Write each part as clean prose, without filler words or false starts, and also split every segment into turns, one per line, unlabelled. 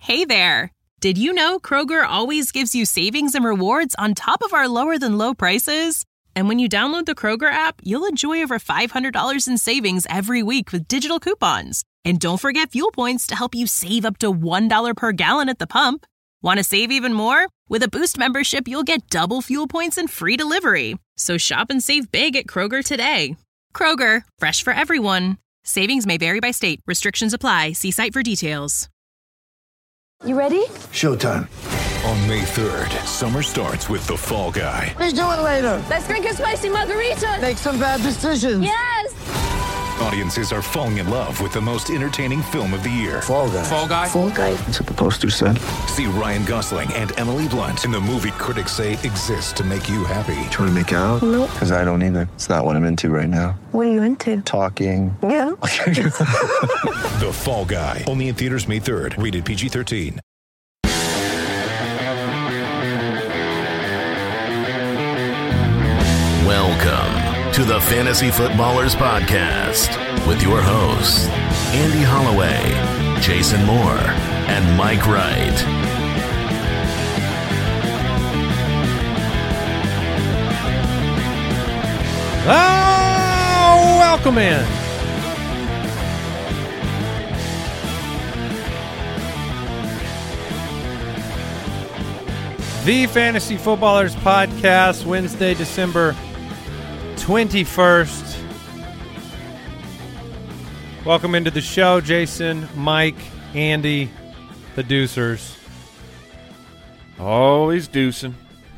Hey there! Did you know Kroger always gives you savings and rewards on top of our lower-than-low prices? And when you download the Kroger app, you'll enjoy over $500 in savings every week with digital coupons. And don't forget fuel points to help you save up to $1 per gallon at the pump. Want to save even more? With a Boost membership, you'll get double fuel points and free delivery. So shop and save big at Kroger today. Kroger, fresh for everyone. Savings may vary by state. Restrictions apply. See site for details.
You ready?
Showtime.
On May 3rd, summer starts with The Fall Guy.
Let's do it later.
Let's drink a spicy margarita.
Make some bad decisions.
Yes!
Audiences are falling in love with the most entertaining film of the year.
Fall Guy.
Fall Guy?
Fall Guy.
That's what the poster said.
See Ryan Gosling and Emily Blunt in the movie critics say exists to make you happy.
Trying to make it out?
Nope.
Because I don't either. It's not what I'm into right now.
What are you into?
Talking.
Yeah.
The Fall Guy. Only in theaters May 3rd. Rated PG-13.
Welcome to the Fantasy Footballers Podcast with your hosts, Andy Holloway, Jason Moore, and Mike Wright.
Oh, welcome in. The Fantasy Footballers Podcast, Wednesday, December 21st. Welcome into the show, Jason, Mike, Andy, the Deucers.
Oh, he's deucing.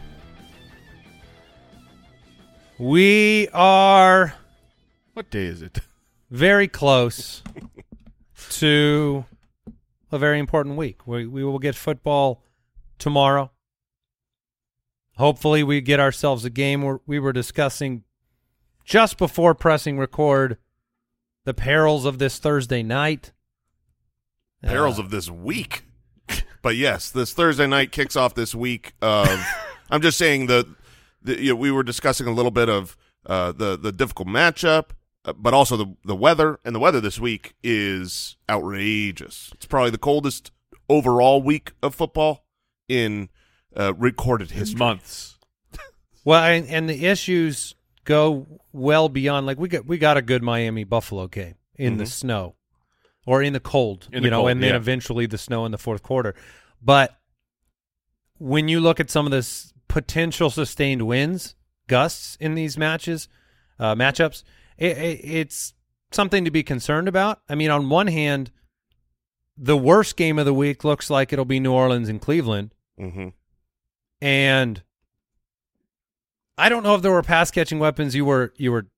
We are
What day is it?
very close to a very important week. We will get football tomorrow. Hopefully we get ourselves a game. We were discussing just before pressing record the perils of this Thursday night.
Perils of this week. But yes, this Thursday night kicks off this week of I'm just saying we were discussing a little bit of the difficult matchup, but also the weather, and the weather this week is outrageous. It's probably the coldest overall week of football in recorded history.
Months.
Well, and the issues go well beyond, like, we got a good Miami Buffalo game in the snow or in the cold, and then eventually the snow in the fourth quarter. But when you look at some of this potential sustained winds, gusts in these matchups, it's something to be concerned about. I mean, on one hand, the worst game of the week looks like it'll be New Orleans and Cleveland.
Mm-hmm.
And I don't know if there were pass-catching weapons you were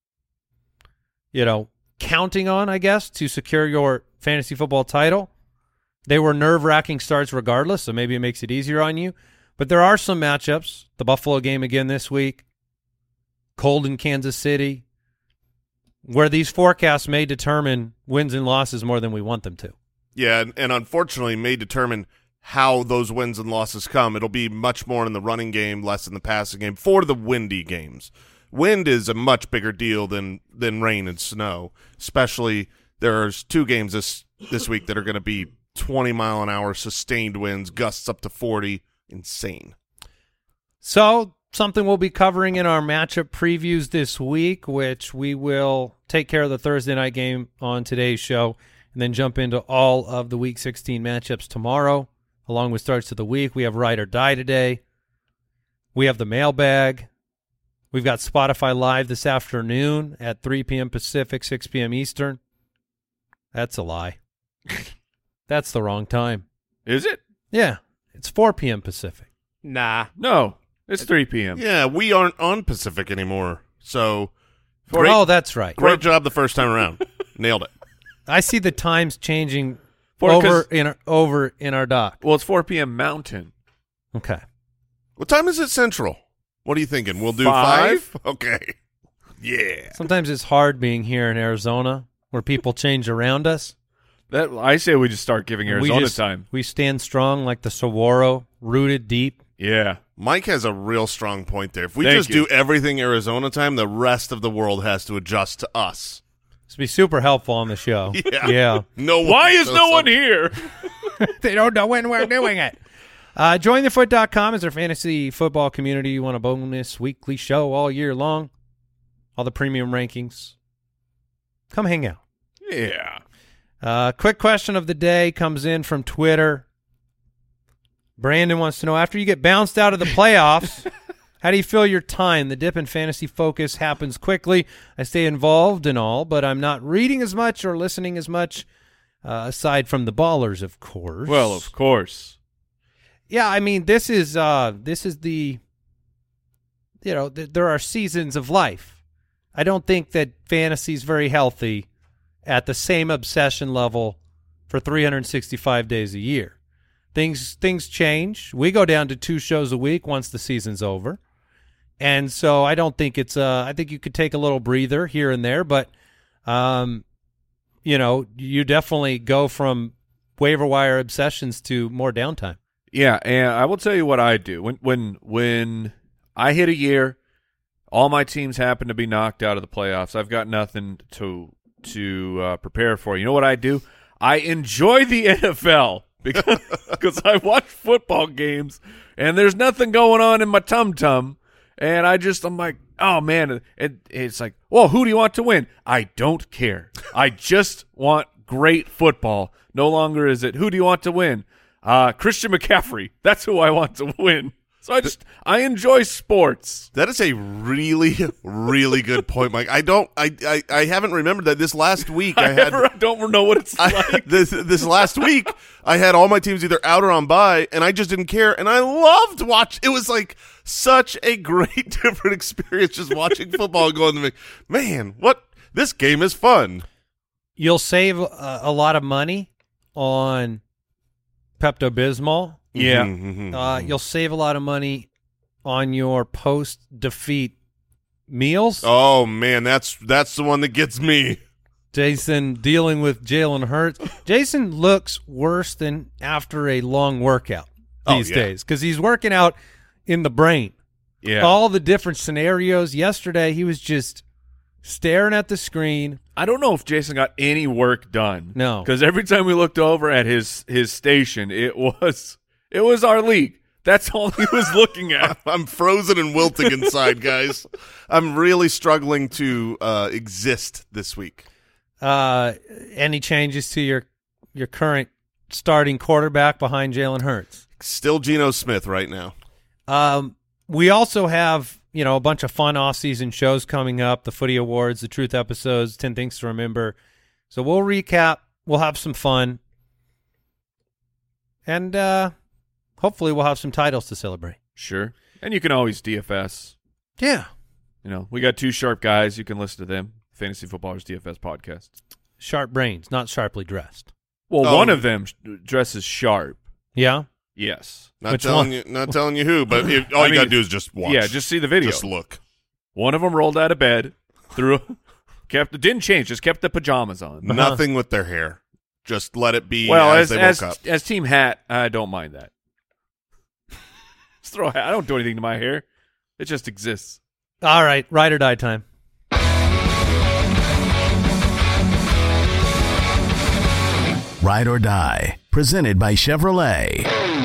counting on, I guess, to secure your fantasy football title. They were nerve-wracking starts regardless, so maybe it makes it easier on you. But there are some matchups. The Buffalo game again this week, cold in Kansas City, where these forecasts may determine wins and losses more than we want them to.
Yeah, and unfortunately may determine how those wins and losses come. It'll be much more in the running game, less in the passing game for the windy games. Wind is a much bigger deal than rain and snow, especially there's two games this week that are going to be 20-mile-an-hour sustained winds, gusts up to 40. Insane.
So something we'll be covering in our matchup previews this week, which we will take care of the Thursday night game on today's show and then jump into all of the Week 16 matchups tomorrow. Along with starts of the week, we have Ride or Die today. We have the mailbag. We've got Spotify Live this afternoon at 3 p.m. Pacific, 6 p.m. Eastern. That's a lie. That's the wrong time.
Is it?
Yeah, it's 4 p.m. Pacific.
Nah. No, it's 3 p.m.
Yeah, we aren't on Pacific anymore. So,
oh, that's right.
Great job the first time around. Nailed it.
I see the times changing over in our dock.
Well, it's 4 p.m. Mountain.
Okay.
What time is it Central? What are you thinking? We'll do 5? Okay. Yeah.
Sometimes it's hard being here in Arizona where people change around us.
I say we just start giving Arizona time.
We stand strong like the Saguaro, rooted deep.
Yeah.
Mike has a real strong point there. If we do everything Arizona time, the rest of the world has to adjust to us.
This would be super helpful on the show.
Yeah.
No.
Why is no one here?
They don't know when we're doing it. JoinTheFoot.com is our fantasy football community. You want a bonus weekly show all year long. All the premium rankings. Come hang out.
Yeah.
Quick question of the day comes in from Twitter. Brandon wants to know, after you get bounced out of the playoffs, how do you feel your time? The dip in fantasy focus happens quickly. I stay involved and all, but I'm not reading as much or listening as much, aside from the ballers, of course.
Well, of course.
Yeah, I mean, this is the, there are seasons of life. I don't think that fantasy is very healthy at the same obsession level for 365 days a year. Things change. We go down to 2 shows a week once the season's over. And so I don't think it's I think you could take a little breather here and there, but you definitely go from waiver wire obsessions to more downtime.
Yeah, and I will tell you what I do. When I hit a year, all my teams happen to be knocked out of the playoffs. I've got nothing to prepare for. You know what I do? I enjoy the NFL because I watch football games and there's nothing going on in my tum-tum, and I'm like, oh man, it's like, well, who do you want to win? I don't care. I just want great football. No longer is it, who do you want to win? Christian McCaffrey. That's who I want to win. So I enjoy sports.
That is a really, really good point, Mike. I haven't remembered that this last week I
don't know what it's like.
This last week I had all my teams either out or on bye, and I just didn't care, and I loved watching. It was like such a great different experience just watching football and going, man, this game is fun.
You'll save a lot of money on Pepto-Bismol.
Yeah.
You'll save a lot of money on your post-defeat meals.
Oh, man, that's the one that gets me.
Jason dealing with Jalen Hurts. Jason looks worse than after a long workout these days because he's working out in the brain.
Yeah.
All the different scenarios. Yesterday, he was just staring at the screen.
I don't know if Jason got any work done.
No.
Because every time we looked over at his station, it was our league. That's all he was looking at.
I'm frozen and wilting inside, guys. I'm really struggling to exist this week.
Any changes to your current starting quarterback behind Jalen Hurts?
Still Geno Smith right now.
We also have a bunch of fun off-season shows coming up, the Footy Awards, the Truth episodes, 10 Things to Remember. So we'll recap. We'll have some fun. And hopefully we'll have some titles to celebrate.
Sure. And you can always DFS.
Yeah.
We got 2 sharp guys. You can listen to them. Fantasy Footballers DFS podcast.
Sharp brains, not sharply dressed.
Well, one of them dresses sharp.
Yeah?
Yes.
Not telling you who, but all you got to do is just watch.
Yeah, just see the video.
Just look.
One of them rolled out of bed, didn't change, just kept the pajamas on.
Nothing with their hair. Just let it be as they woke up.
As Team Hat, I don't mind that. Just throw a hat. I don't do anything to my hair. It just exists.
All right, ride or die time.
Ride or Die, presented by Chevrolet.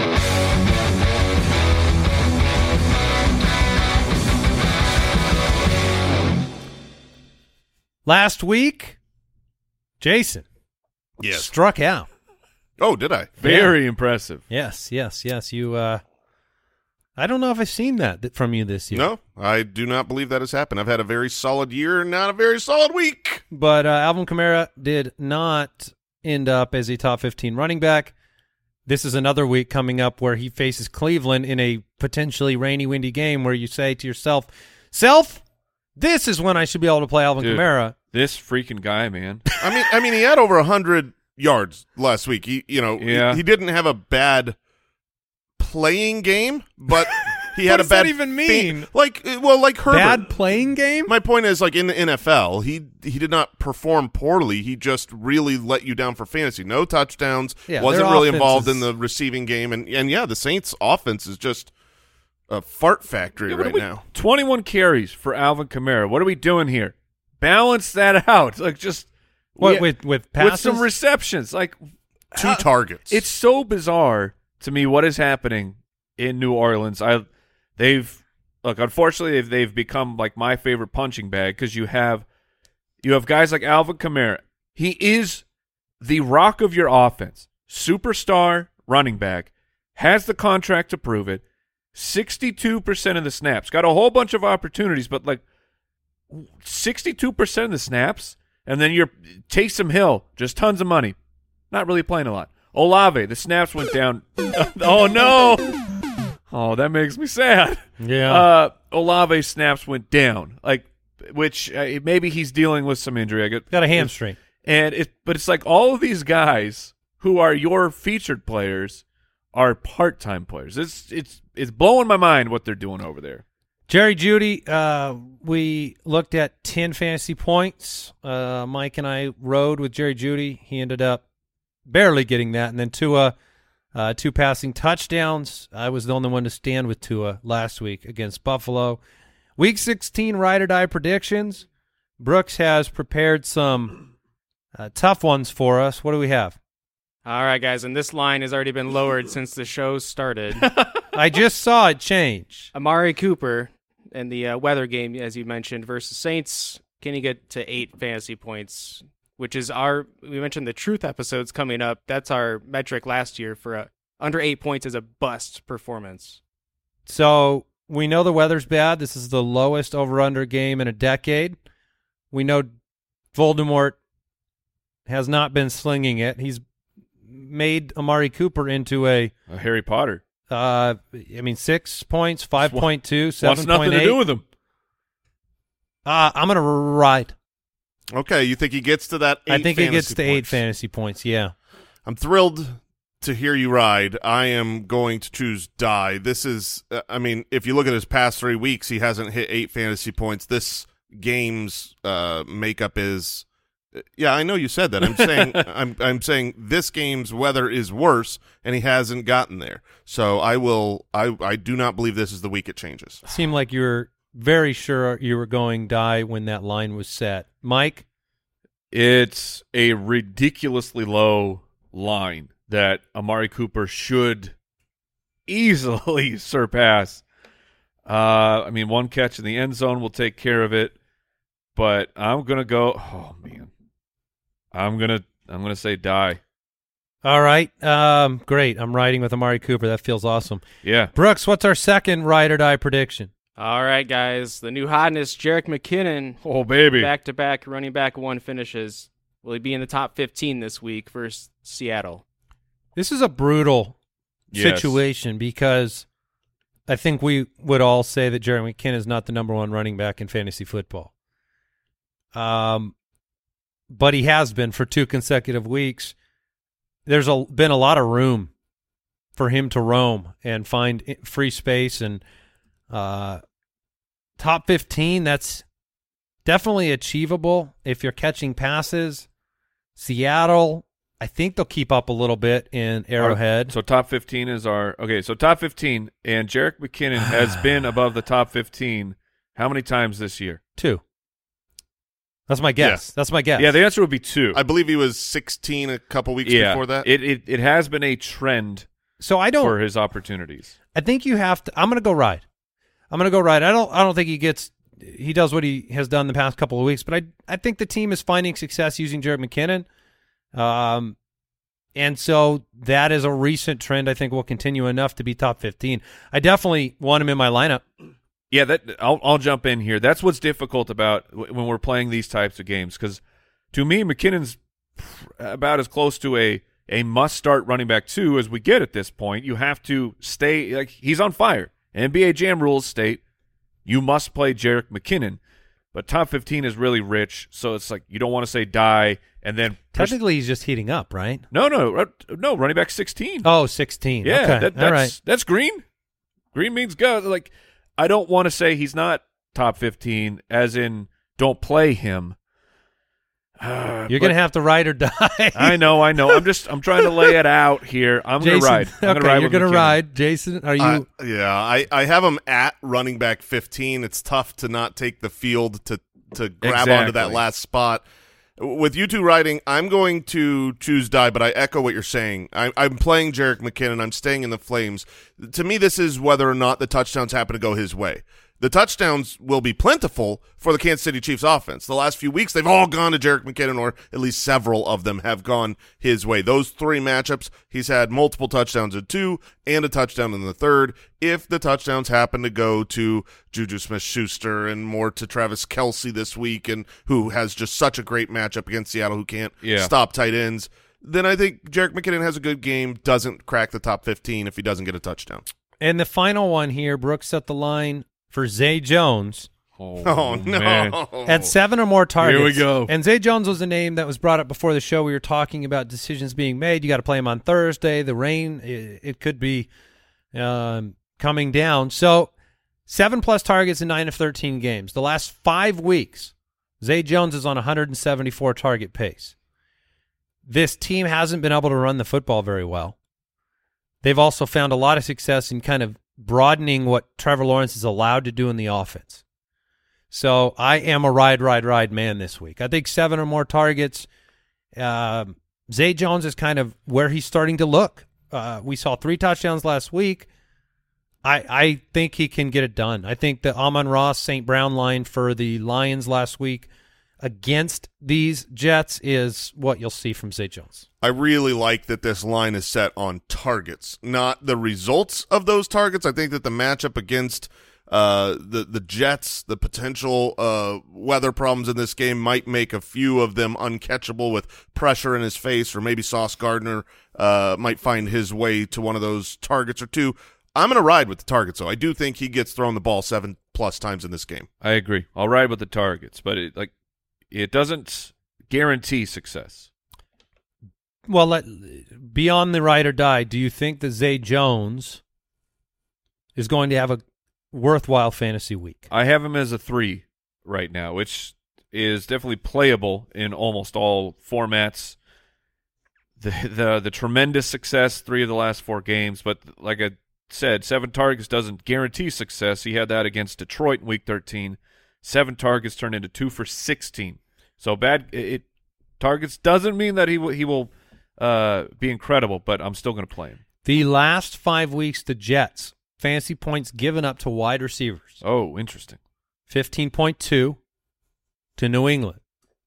Last week, Jason struck out.
Oh, did I?
Very impressive.
Yes. You, I don't know if I've seen that from you this year.
No, I do not believe that has happened. I've had a very solid year and not a very solid week.
But Alvin Kamara did not end up as a top 15 running back. This is another week coming up where he faces Cleveland in a potentially rainy, windy game where you say to yourself, this is when I should be able to play Alvin Kamara.
This freaking guy, man.
I mean, he had over 100 yards last week. He didn't have a bad playing game, but he had a bad.
What does that even mean?
Like Herbert.
Bad playing game?
My point is, like in the NFL, he did not perform poorly. He just really let you down for fantasy. No touchdowns.
Yeah,
wasn't really involved in the receiving game, and the Saints' offense is just a fart factory right now.
21 carries for Alvin Kamara. What are we doing here? Balance that out. Like just
with passes?
With some receptions. Like
2 targets.
It's so bizarre to me what is happening in New Orleans. Unfortunately, they've become like my favorite punching bag because you have guys like Alvin Kamara. He is the rock of your offense, superstar running back, has the contract to prove it. 62% of the snaps, got a whole bunch of opportunities, but like 62% of the snaps, and then you're Taysom Hill, just tons of money, not really playing a lot. Olave, the snaps went down. Oh no! Oh, that makes me sad.
Yeah.
Olave snaps went down, which maybe he's dealing with some injury.
Got a hamstring,
but it's like all of these guys who are your featured players are part-time players. It's blowing my mind what they're doing over there.
Jerry Jeudy, we looked at 10 fantasy points. Mike and I rode with Jerry Jeudy. He ended up barely getting that. And then Tua, 2 passing touchdowns. I was the only one to stand with Tua last week against Buffalo. Week 16 ride or die predictions. Brooks has prepared some tough ones for us. What do we have?
All right, guys, and this line has already been lowered since the show started.
I just saw it change.
Amari Cooper in the weather game, as you mentioned, versus Saints. Can he get to 8 fantasy points, which is we mentioned the Truth episodes coming up. That's our metric last year for under 8 points as a bust performance.
So we know the weather's bad. This is the lowest over-under game in a decade. We know Voldemort has not been slinging it. He's made Amari Cooper into a
Harry Potter.
6 points, 5.2, 7.8.
Wants nothing to do with him.
I'm going to ride.
Okay, you think he gets to that 8
I think he gets to
points.
8 fantasy points, yeah.
I'm thrilled to hear you ride. I am going to choose die. This is, if you look at his past 3 weeks, he hasn't hit 8 fantasy points. This game's makeup is... Yeah, I know you said that. I'm saying I'm saying this game's weather is worse, and he hasn't gotten there. So I do not believe this is the week it changes.
Seemed like you were very sure you were going die when that line was set. Mike?
It's a ridiculously low line that Amari Cooper should easily surpass. 1 catch in the end zone will take care of it, but I'm going to go, oh man. I'm gonna say die.
All right. Great. I'm riding with Amari Cooper. That feels awesome.
Yeah.
Brooks, what's our second ride or die prediction?
All right, guys. The new hotness, Jerick McKinnon.
Oh, baby.
Back-to-back running back 1 finishes. Will he be in the top 15 this week versus Seattle?
This is a brutal situation because I think we would all say that Jerick McKinnon is not the number 1 running back in fantasy football. But he has been for 2 consecutive weeks. There's been a lot of room for him to roam and find free space. And top 15, that's definitely achievable if you're catching passes. Seattle, I think they'll keep up a little bit in Arrowhead.
So top 15 is so top 15, and Jerick McKinnon has been above the top 15 how many times this year?
2. That's my guess.
Yeah.
That's my guess.
Yeah, the answer would be 2.
I believe he was 16 a couple weeks before that.
It has been a trend for his opportunities.
I think you have to – I'm going to go ride. I don't think he does what he has done the past couple of weeks, but I think the team is finding success using Jerick McKinnon. And so that is a recent trend I think will continue enough to be top 15. I definitely want him in my lineup.
Yeah, I'll jump in here. That's what's difficult about when we're playing these types of games, because to me, McKinnon's about as close to a must-start running back 2 as we get at this point. You have to stay – he's on fire. NBA Jam rules state you must play Jerick McKinnon, but top 15 is really rich, so it's like you don't want to say die and then –
Technically, he's just heating up, right?
No, running back 16.
Oh, 16.
Yeah,
okay. All right.
That's green. Green means go. I don't want to say he's not top 15, as in don't play him.
You're going to have to ride or die.
I know. I'm trying to lay it out here. I'm going to ride.
You're going to ride. Jason, are you?
I have him at running back 15. It's tough to not take the field to grab onto that last spot. with you two riding, I'm going to choose Dye, but I echo what you're saying. I'm playing Jerick McKinnon. I'm staying in the Flames. To me, this is whether or not the touchdowns happen to go his way. The touchdowns will be plentiful for the Kansas City Chiefs offense. The last few weeks, they've all gone to Jerick McKinnon, or at least several of them have gone his way. Those 3 matchups, he's had multiple touchdowns in 2 and a touchdown in the 3rd. If the touchdowns happen to go to Juju Smith-Schuster and more to Travis Kelce this week, and who has just such a great matchup against Seattle, who can't stop tight ends, then I think Jerick McKinnon has a good game, doesn't crack the top 15 if he doesn't get a touchdown.
And the final one here, Brooks set the line for Zay Jones.
Oh no.
Man.
At 7 or more targets.
Here we go.
And Zay Jones was a name that was brought up before the show. We were talking about decisions being made. You got to play him on Thursday. The rain, it could be coming down. So 7+ targets in 9 of 13 games. The last 5 weeks, Zay Jones is on 174 target pace. This team hasn't been able to run the football very well. They've also found a lot of success in kind of broadening what Trevor Lawrence is allowed to do in the offense. So I am a ride man this week. I think 7 or more targets. Zay Jones is kind of where he's starting to look. We saw 3 touchdowns last week. I think he can get it done. I think the Amon-Ra St. Brown line for the Lions last week against these Jets is what you'll see from Zay Jones.
I really like that this line is set on targets, not the results of those targets. I think that the matchup against the Jets, the potential weather problems in this game might make a few of them uncatchable with pressure in his face, or maybe Sauce Gardner might find his way to one of those targets or 2. I'm going to ride with the targets, though. I do think he gets thrown the ball 7+ times in this game.
I agree. I'll ride with the targets, but it doesn't guarantee success.
Well, beyond the ride or die, do you think that Zay Jones is going to have a worthwhile fantasy week?
I have him as a 3 right now, which is definitely playable in almost all formats. The tremendous success, 3 of the last 4 games, but like I said, 7 targets doesn't guarantee success. He had that against Detroit in Week 13. 7 targets turned into 2 for 16. So targets doesn't mean that he will be incredible, but I'm still going to play him.
The last 5 weeks, the Jets, fantasy points given up to wide receivers.
Oh, interesting.
15.2 to New England.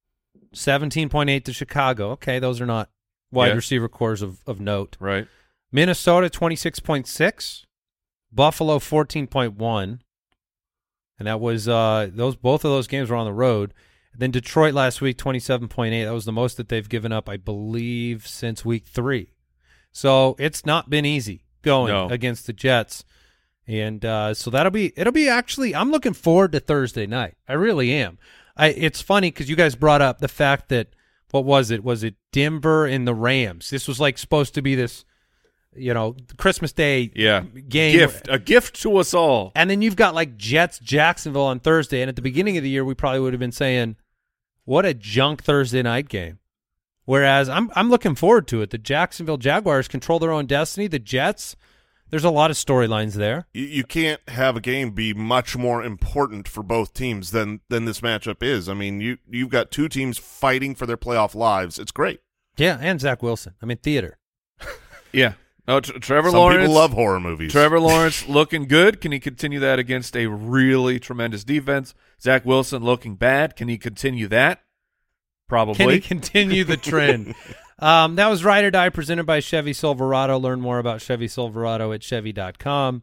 17.8 to Chicago. Okay, those are not wide receiver cores of note.
Right.
Minnesota, 26.6. Buffalo, 14.1. And that was both of those games were on the road. And then Detroit last week, 27.8. That was the most that they've given up, I believe, since week 3. So it's not been easy going against the Jets. And so it'll be actually, I'm looking forward to Thursday night. I really am. It's funny because you guys brought up the fact that, what was it? Was it Denver and the Rams? This was like supposed to be this, Christmas Day game.
A gift to us all.
And then you've got like Jets, Jacksonville on Thursday. And at the beginning of the year, we probably would have been saying, what a junk Thursday night game. Whereas I'm looking forward to it. The Jacksonville Jaguars control their own destiny. The Jets, there's a lot of storylines there.
You can't have a game be much more important for both teams than this matchup is. I mean, you've got 2 teams fighting for their playoff lives. It's great.
Yeah, and Zach Wilson. I mean, theater.
Yeah. No, Trevor
Some
Lawrence.
People love horror movies.
Trevor Lawrence looking good. Can he continue that against a really tremendous defense? Zach Wilson looking bad. Can he continue that? Probably.
Can he continue the trend? That was Ride or Die presented by Chevy Silverado. Learn more about Chevy Silverado at Chevy.com.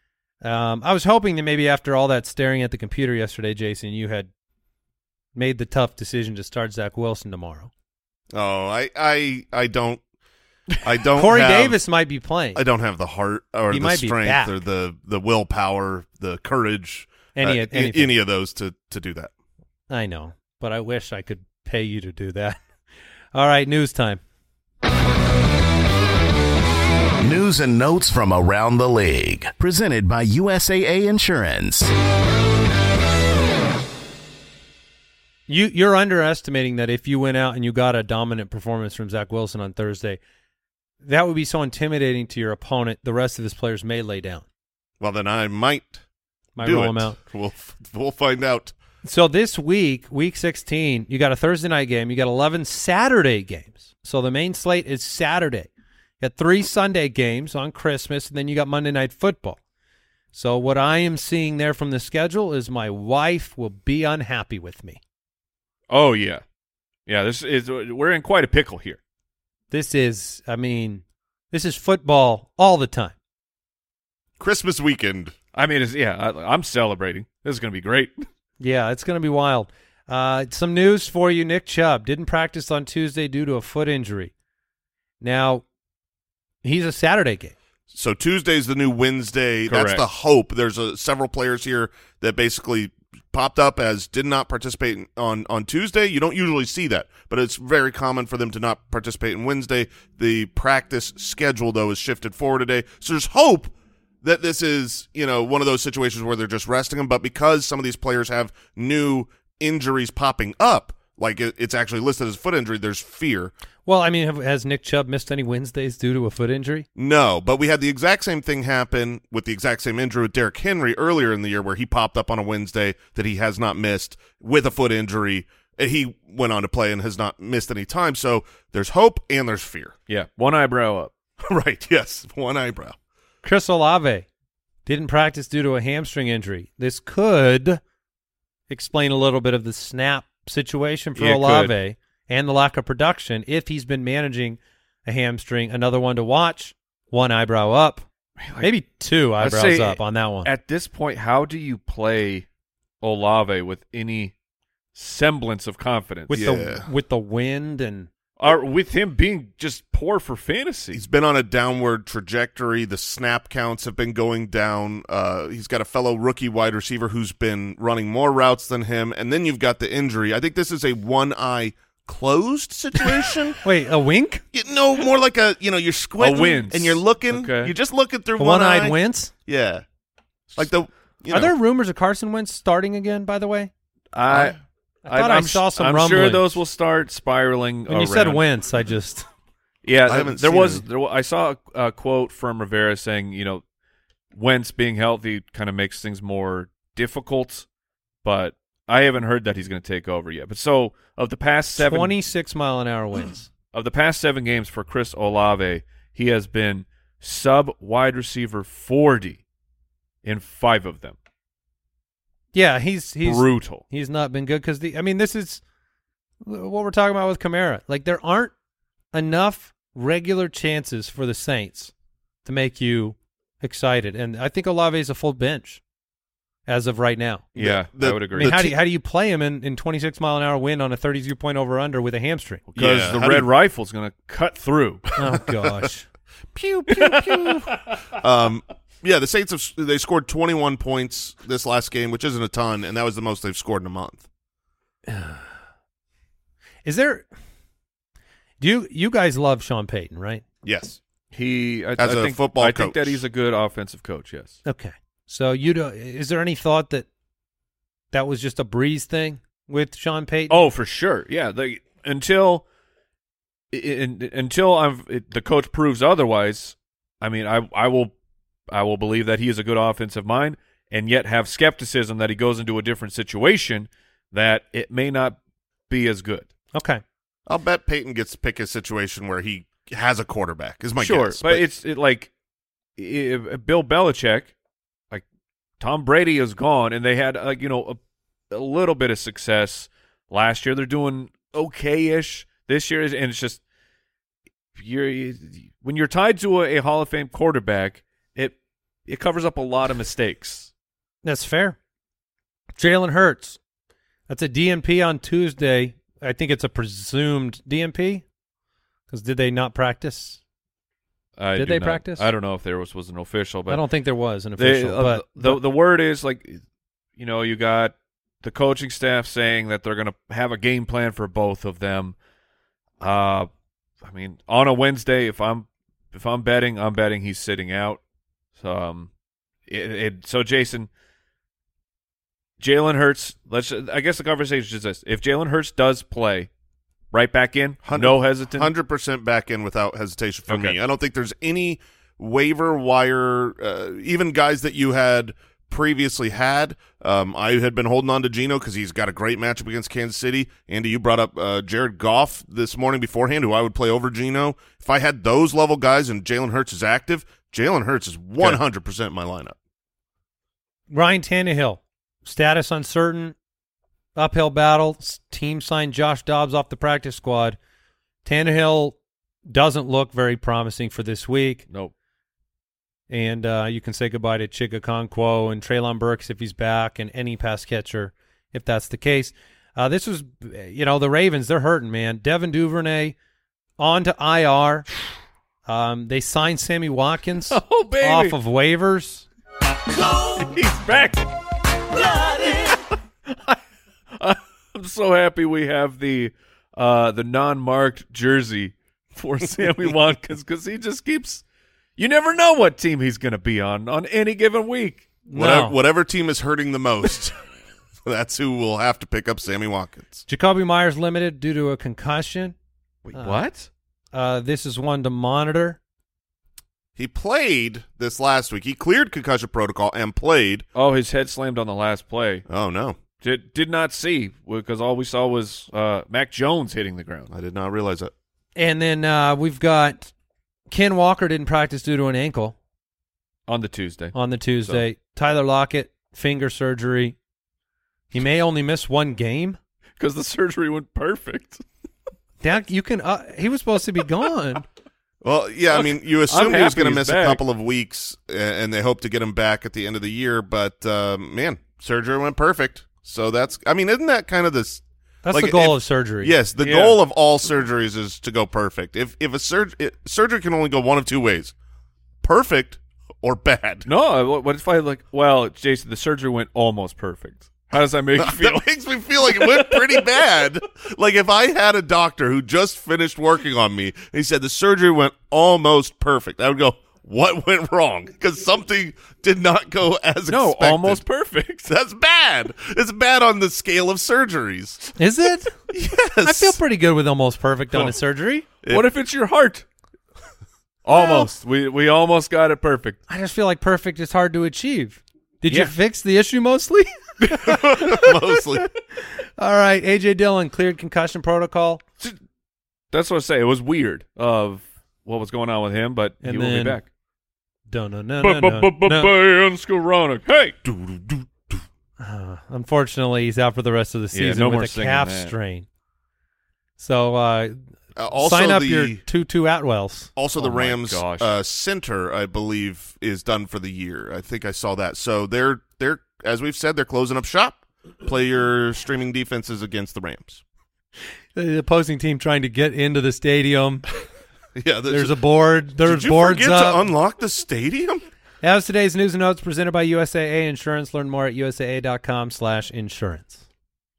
I was hoping that maybe after all that staring at the computer yesterday, Jason, you had made the tough decision to start Zach Wilson tomorrow.
Oh, I don't.
Corey Davis might be playing.
I don't have the heart or the strength or the willpower, the courage, any of those to do that.
I know, but I wish I could pay you to do that. All right, news time.
News and notes from around the league, presented by USAA Insurance.
You're underestimating that if you went out and you got a dominant performance from Zach Wilson on Thursday, that would be so intimidating to your opponent, the rest of his players may lay down.
Well, then I might
roll him out.
We'll find out
So this week, week 16, you got a Thursday night game. You got 11 Saturday games. So the main slate is Saturday. You got 3 Sunday games on Christmas, and then you got Monday Night Football. So what I am seeing there from the schedule is my wife will be unhappy with me.
Oh, yeah. Yeah, we're in quite a pickle here.
This is football all the time.
Christmas weekend.
I mean, I'm celebrating. This is going to be great.
Yeah, it's going to be wild. Some news for you. Nick Chubb didn't practice on Tuesday due to a foot injury. Now, he's a Saturday game.
So Tuesday's the new Wednesday.
Correct.
That's the hope. There's several players here that basically popped up as did not participate on Tuesday. You don't usually see that, but it's very common for them to not participate in Wednesday. The practice schedule, though, is shifted forward today. So there's hope that this is, one of those situations where they're just resting them. But because some of these players have new injuries popping up, like it's actually listed as a foot injury, there's fear.
Well, I mean, has Nick Chubb missed any Wednesdays due to a foot injury?
No, but we had the exact same thing happen with the exact same injury with Derrick Henry earlier in the year where he popped up on a Wednesday that he has not missed with a foot injury. He went on to play and has not missed any time. So there's hope and there's fear.
Yeah, one eyebrow up.
Right, yes, one eyebrow.
Chris Olave didn't practice due to a hamstring injury. This could explain a little bit of the snap situation for Olave and the lack of production if he's been managing a hamstring. Another one to watch, one eyebrow up, maybe 2 eyebrows up on that one.
At this point, how do you play Olave with any semblance of confidence?
With the wind and
with him being just poor for fantasy.
He's been on a downward trajectory. The snap counts have been going down. He's got a fellow rookie wide receiver who's been running more routes than him, and then you've got the injury. I think this is a one-eye closed situation.
Wait, a wink?
No, more like you're squinting
a wince.
And you're looking. Okay. You're just looking through one eye.
One-eyed wince?
Yeah. Like Are
there rumors of Carson Wentz starting again, by the way?
I
thought I saw some rumblings.
I'm sure those will start spiraling
When you said Wentz, I just...
Yeah, I saw a quote from Rivera saying, Wentz being healthy kind of makes things more difficult, but I haven't heard that he's going to take over yet. But so, of the past
26-mile-an-hour winds.
Of the past 7 games for Chris Olave, he has been sub-wide receiver 40 in 5 of them.
Yeah, he's
brutal.
He's not been good because this is what we're talking about with Kamara. Like, there aren't enough regular chances for the Saints to make you excited, and I think Olave is a full bench as of right now.
Yeah, I would agree.
I mean, how do you play him in 26-mile-an-hour wind on a 32-point over/under with a hamstring?
Because the red rifle's going to cut through.
Oh gosh,
pew pew pew. Yeah, the Saints they scored 21 points this last game, which isn't a ton, and that was the most they've scored in a month.
Is there? Do you guys love Sean Payton, right?
Yes,
I think
football coach.
I think that he's a good offensive coach. Yes.
Okay, so is there any thought that was just a breeze thing with Sean Payton?
Oh, for sure. Yeah, until the coach proves otherwise. I mean, I will believe that he is a good offensive mind, and yet have skepticism that he goes into a different situation that it may not be as good.
Okay.
I'll bet Peyton gets to pick a situation where he has a quarterback, is my
Sure,
guess.
but like Bill Belichick, like Tom Brady is gone, and they had a little bit of success last year. They're doing okay-ish this year, and it's just when you're tied to a Hall of Fame quarterback, it covers up a lot of mistakes.
That's fair. Jalen Hurts. That's a DNP on Tuesday. I think it's a presumed DNP because did they not practice? Did they practice?
I don't know if there was an official, but
I don't think there was an official. But
the word is you got the coaching staff saying that they're going to have a game plan for both of them. I mean, on a Wednesday, if I'm betting, I'm betting he's sitting out. So Jason, Jalen Hurts. I guess the conversation is this: if Jalen Hurts does play, right back in, no hesitation,
100% back in without hesitation for me. I don't think there's any waiver wire, even guys that you had previously had. I had been holding on to Geno because he's got a great matchup against Kansas City. Andy, you brought up Jared Goff this morning beforehand, who I would play over Geno. If I had those level guys and Jalen Hurts is active, Jalen Hurts is 100% in my lineup.
Ryan Tannehill, status uncertain, uphill battle. Team signed Josh Dobbs off the practice squad. Tannehill doesn't look very promising for this week.
Nope.
And you can say goodbye to Chig Okonkwo and Treylon Burks if he's back, and any pass catcher if that's the case. This was, the Ravens, they're hurting, man. Devin Duvernay on to IR. They signed Sammy Watkins off of waivers.
He's back. I'm so happy we have the non-marked jersey for Sammy Watkins because he just keeps – you never know what team he's going to be on any given week.
Whatever team is hurting the most, that's who will have to pick up Sammy Watkins.
Jacoby Myers limited due to a concussion.
Wait, what?
This is one to monitor.
He played this last week. He cleared concussion protocol and played.
Oh, his head slammed on the last play.
Oh, no.
Did not see because all we saw was Mac Jones hitting the ground.
I did not realize that.
And then we've got Ken Walker didn't practice due to an ankle.
On the Tuesday.
So. Tyler Lockett, finger surgery. He may only miss one game.
Because the surgery went perfect.
You can. He was supposed to be gone.
Well, yeah, I mean, you assume he was going to miss a couple of weeks, and they hope to get him back at the end of the year. But, man, surgery went perfect. So isn't that kind of this?
That's the goal of surgery.
Yes, the goal of all surgeries is to go perfect. If a surgery can only go one of two ways, perfect or bad.
No, what if Jason, the surgery went almost perfect. How does that make you feel?
That makes me feel like it went pretty bad. Like if I had a doctor who just finished working on me and he said the surgery went almost perfect, I would go, what went wrong? Because something did not go as expected.
No, almost perfect.
That's bad. It's bad on the scale of surgeries.
Is it?
Yes.
I feel pretty good with almost perfect on a surgery.
What if it's your heart? Almost. We almost got it perfect.
I just feel like perfect is hard to achieve. Did you fix the issue mostly?
Mostly.
All right, A.J. Dillon cleared concussion protocol.
That's what I say. It was weird of what was going on with him, but he will be back. Skowronek. Hey!
Unfortunately, he's out for the rest of the season with a calf strain. So sign up your Tutu Atwells.
Also, the Rams center, I believe, is done for the year. I think I saw that. So they're as we've said, they're closing up shop. Play your streaming defenses against the Rams.
The opposing team trying to get into the stadium.
Yeah,
there's a board. There's
boards
up.
Did you forget to unlock the stadium?
That was today's news and notes presented by USAA Insurance. Learn more at usaa.com/insurance.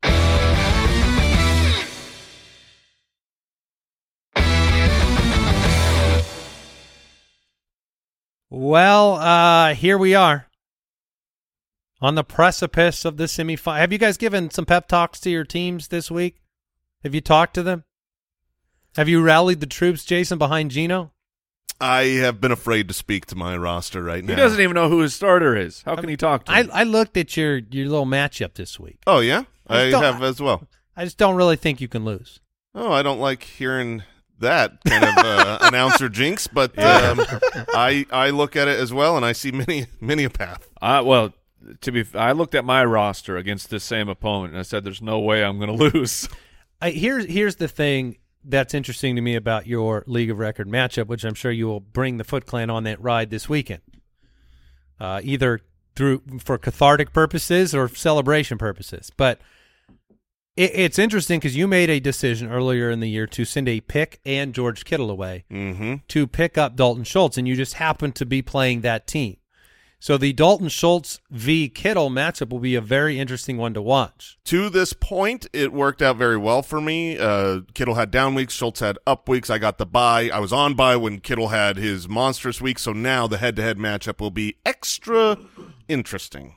Well, here we are on the precipice of the semifinal. Have you guys given some pep talks to your teams this week? Have you talked to them? Have you rallied the troops, Jason, behind Geno?
I have been afraid to speak to my roster right now.
He doesn't even know who his starter is. How can he talk to him?
I looked at your little matchup this week.
Oh, yeah? I have as well.
I just don't really think you can lose.
Oh, I don't like hearing that kind of announcer jinx, but I look at it as well, and I see many a path.
I looked at my roster against this same opponent, and I said, there's no way I'm going to lose.
Here's the thing that's interesting to me about your League of Record matchup, which I'm sure you will bring the Foot Clan on that ride this weekend, either for cathartic purposes or celebration purposes. But it's interesting because you made a decision earlier in the year to send a pick and George Kittle away to pick up Dalton Schultz, and you just happened to be playing that team. So the Dalton Schultz v. Kittle matchup will be a very interesting one to watch.
To this point, it worked out very well for me. Kittle had down weeks. Schultz had up weeks. I got the bye. I was on bye when Kittle had his monstrous week, so now the head-to-head matchup will be extra interesting.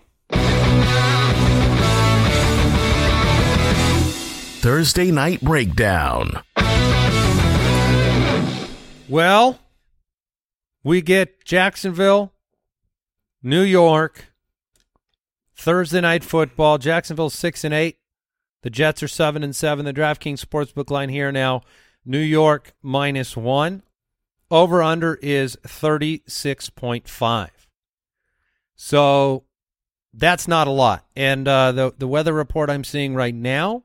Thursday Night Breakdown.
Well, we get Jacksonville, New York, Thursday night football, Jacksonville 6-8. The Jets are 7-7. The DraftKings Sportsbook line here now, New York -1. Over-under is 36.5. So that's not a lot. And the weather report I'm seeing right now,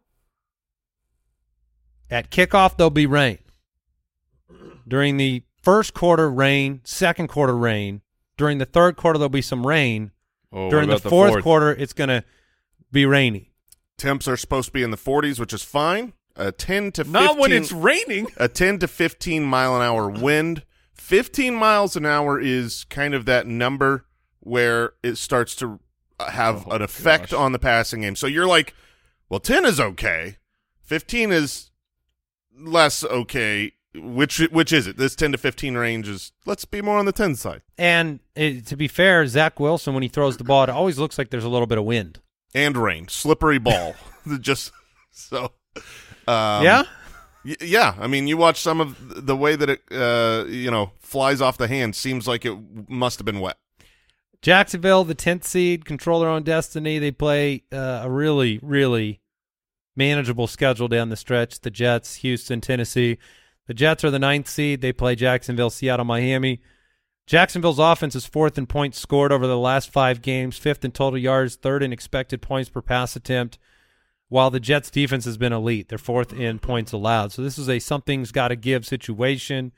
at kickoff there'll be rain. During the first quarter, rain. Second quarter, rain. During the third quarter, there'll be some rain. During the fourth quarter, it's going to be rainy.
Temps are supposed to be in the 40s, which is fine. A 10 to 15,
not when it's raining.
A 10 to 15 mile an hour wind. 15 miles an hour is kind of that number where it starts to have an effect on the passing game. So you're like, well, 10 is okay. 15 is less okay. Which is it? This 10 to 15 range is, let's be more on the 10 side.
And to be fair, Zach Wilson, when he throws the ball, it always looks like there's a little bit of wind.
And rain. Slippery ball. Just so.
Yeah?
Yeah. I mean, you watch some of the way that it, flies off the hand. Seems like it must have been wet.
Jacksonville, the 10th seed, control their own destiny. They play a really, really manageable schedule down the stretch. The Jets, Houston, Tennessee. The Jets are the 9th seed. They play Jacksonville, Seattle, Miami. Jacksonville's offense is 4th in points scored over the last 5 games, 5th in total yards, 3rd in expected points per pass attempt, while the Jets' defense has been elite. They're 4th in points allowed. So this is a something's-got-to-give situation.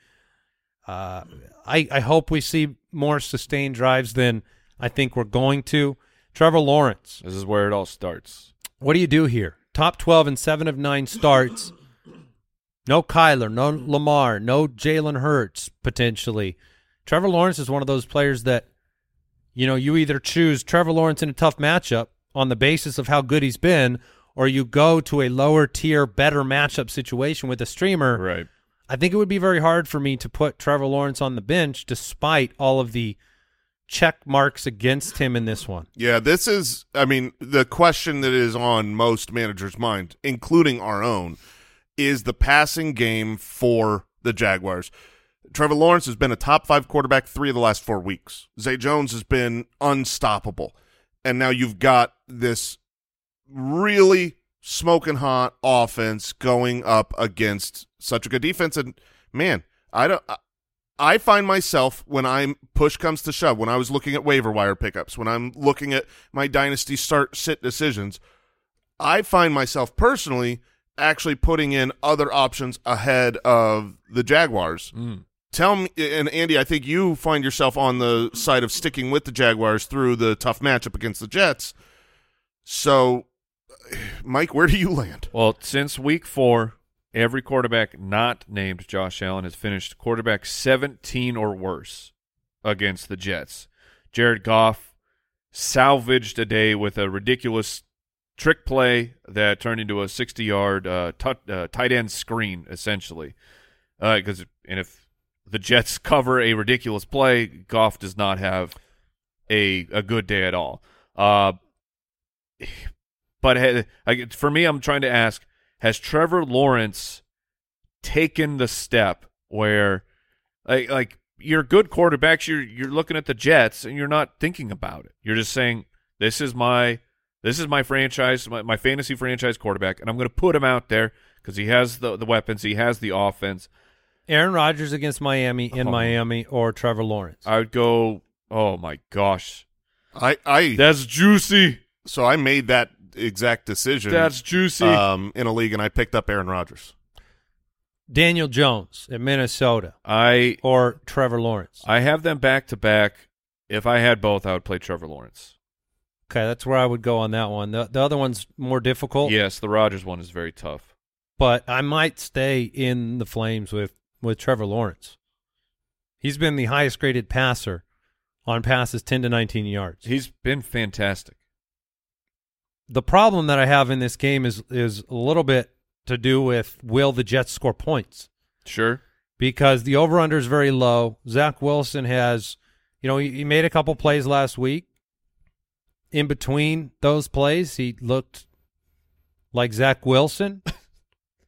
I hope we see more sustained drives than I think we're going to. Trevor Lawrence.
This is where it all starts.
What do you do here? Top 12 and 7 of 9 starts. No Kyler, no Lamar, no Jalen Hurts, potentially. Trevor Lawrence is one of those players that, you either choose Trevor Lawrence in a tough matchup on the basis of how good he's been, or you go to a lower tier, better matchup situation with a streamer.
Right.
I think it would be very hard for me to put Trevor Lawrence on the bench despite all of the check marks against him in this one.
Yeah, this is, the question that is on most managers' mind, including our own, is the passing game for the Jaguars. Trevor Lawrence has been a top 5 quarterback 3 of the last 4 weeks. Zay Jones has been unstoppable. And now you've got this really smoking hot offense going up against such a good defense. And man, I find myself, when push comes to shove, when I was looking at waiver wire pickups, when I'm looking at my dynasty start-sit decisions, I find myself personally actually putting in other options ahead of the Jaguars. Tell me, and Andy, I think you find yourself on the side of sticking with the Jaguars through the tough matchup against the Jets. So, Mike, where do you land?
Well, since week 4, every quarterback not named Josh Allen has finished quarterback 17 or worse against the Jets. Jared Goff salvaged a day with a ridiculous trick play that turned into a 60-yard tight end screen, essentially. If the Jets cover a ridiculous play, Goff does not have a good day at all. But for me, I'm trying to ask, has Trevor Lawrence taken the step where, like you're good quarterbacks, you're looking at the Jets and you're not thinking about it. You're just saying, this is my franchise, my fantasy franchise quarterback, and I'm going to put him out there because he has the weapons, he has the offense.
Aaron Rodgers against Miami in Miami, or Trevor Lawrence?
I would go, oh my gosh.
That's
juicy.
So I made that exact decision.
That's juicy.
In a league, and I picked up Aaron Rodgers.
Daniel Jones in Minnesota, or Trevor Lawrence?
I have them back-to-back. If I had both, I would play Trevor Lawrence.
Okay, that's where I would go on that one. The other one's more difficult.
Yes, the Rodgers one is very tough.
But I might stay in the flames with Trevor Lawrence. He's been the highest graded passer on passes 10 to 19 yards.
He's been fantastic.
The problem that I have in this game is a little bit to do with, will the Jets score points?
Sure.
Because the over-under is very low. Zach Wilson has, he made a couple plays last week. In between those plays, he looked like Zach Wilson.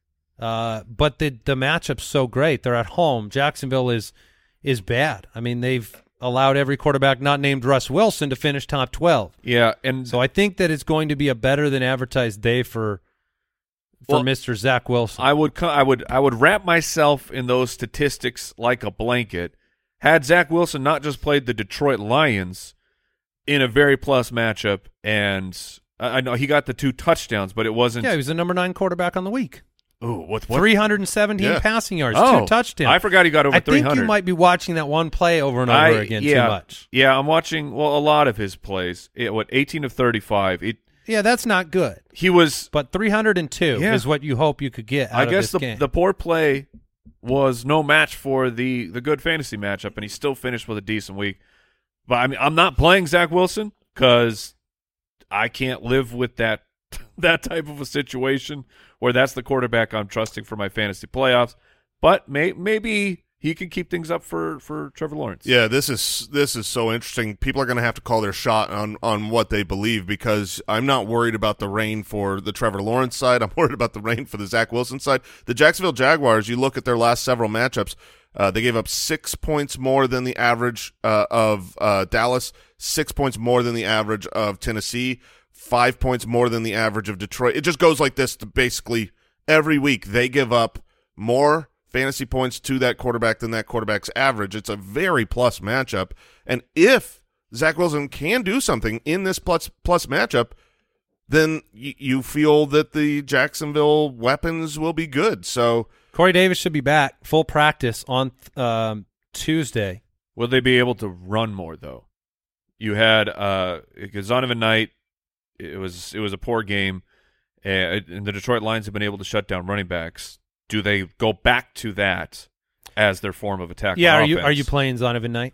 But the matchup's so great. They're at home. Jacksonville is bad. I mean, they've allowed every quarterback not named Russ Wilson to finish top 12.
Yeah, and
so I think that it's going to be a better than advertised day for Mr. Zach Wilson.
I would wrap myself in those statistics like a blanket. Had Zach Wilson not just played the Detroit Lions in a very plus matchup, and I know he got the 2 touchdowns, but it wasn't.
Yeah, he was the number 9 quarterback on the week.
Ooh, what?
317 passing yards, 2 touchdowns.
I forgot he got over 300.
I think you might be watching that one play over and over again too much.
Yeah, I'm watching a lot of his plays. 18 of 35.
Yeah, that's not good. But 302 is what you hope you could get out of this game. I guess
the poor play was no match for the good fantasy matchup, and he still finished with a decent week. But I mean, I'm not playing Zach Wilson because I can't live with that type of a situation where that's the quarterback I'm trusting for my fantasy playoffs. But maybe he can keep things up for Trevor Lawrence.
Yeah, this is so interesting. People are going to have to call their shot on what they believe, because I'm not worried about the rain for the Trevor Lawrence side. I'm worried about the rain for the Zach Wilson side. The Jacksonville Jaguars, you look at their last several matchups, they gave up 6 points more than the average of Dallas, 6 points more than the average of Tennessee, 5 points more than the average of Detroit. It just goes like this to basically every week. They give up more fantasy points to that quarterback than that quarterback's average. It's a very plus matchup. And if Zach Wilson can do something in this plus matchup, then you feel that the Jacksonville weapons will be good. So
Corey Davis should be back, full practice on Tuesday.
Will they be able to run more, though? You had Zonovan Knight. It was a poor game, and the Detroit Lions have been able to shut down running backs. Do they go back to that as their form of attack?
Yeah, are you playing Zonovan Knight?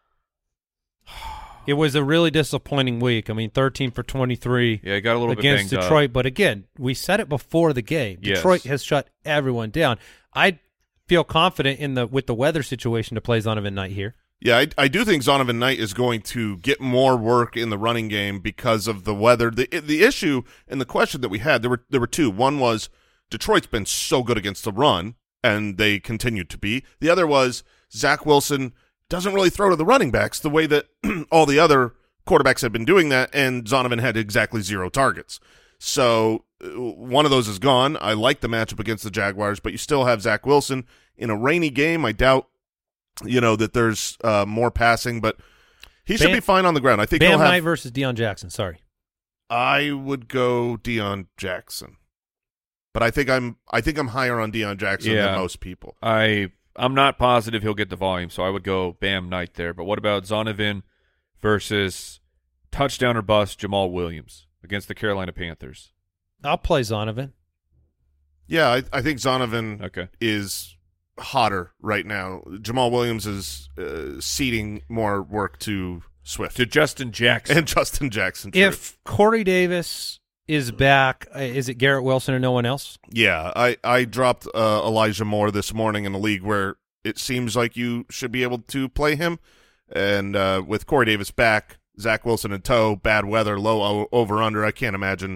It was a really disappointing week. I mean, 13 for 23.
Yeah, he got a little
against
bit banged
Detroit.
up.
But again, we said it before the game.
Yes.
Detroit has shut everyone down. I feel confident with the weather situation to play Zonovan Knight here.
Yeah, I do think Zonovan Knight is going to get more work in the running game because of the weather. The issue and the question that we had, there were 2. One was Detroit's been so good against the run, and they continued to be. The other was Zach Wilson doesn't really throw to the running backs the way that all the other quarterbacks have been doing that, and Zonovan had exactly 0 targets. So one of those is gone. I like the matchup against the Jaguars, but you still have Zach Wilson in a rainy game. I doubt that there's more passing, but he should be fine on the ground. I think
Bam Knight versus Deion Jackson. Sorry,
I would go Deion Jackson, but I think I'm higher on Deion Jackson than most people.
I'm not positive he'll get the volume, so I would go Bam Knight there. But what about Zonovan versus touchdown or bust Jamal Williams against the Carolina Panthers?
I'll play Zonovan.
Yeah, I think Zonovan is hotter right now. Jamal Williams is ceding more work to Swift.
To Justin Jackson.
And Justin Jackson. True.
If Corey Davis is back, is it Garrett Wilson or no one else?
Yeah, I dropped Elijah Moore this morning in a league where it seems like you should be able to play him. And with Corey Davis back, Zach Wilson in tow, bad weather, low over-under, I can't imagine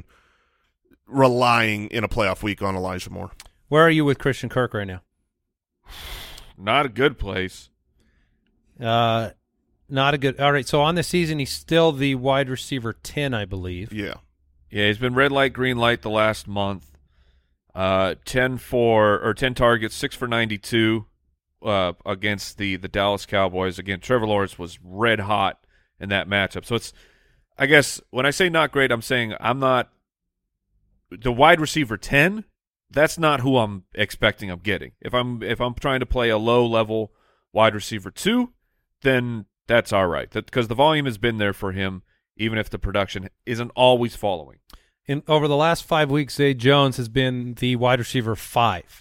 relying in a playoff week on Elijah Moore.
Where are you with Christian Kirk right now?
Not a good place.
Not a good – all right, so on the season he's still the wide receiver 10, I believe.
Yeah.
Yeah, he's been red light, green light the last month. 10 targets, 6 for 92 against the Dallas Cowboys. Again, Trevor Lawrence was red hot in that matchup. So it's, I guess, when I say not great, I'm saying I'm not the wide receiver 10. That's not who I'm expecting I'm getting. If I'm trying to play a low level wide receiver 2, then that's all right. Because the volume has been there for him, even if the production isn't always following.
Over the last 5 weeks, Zay Jones has been the wide receiver 5.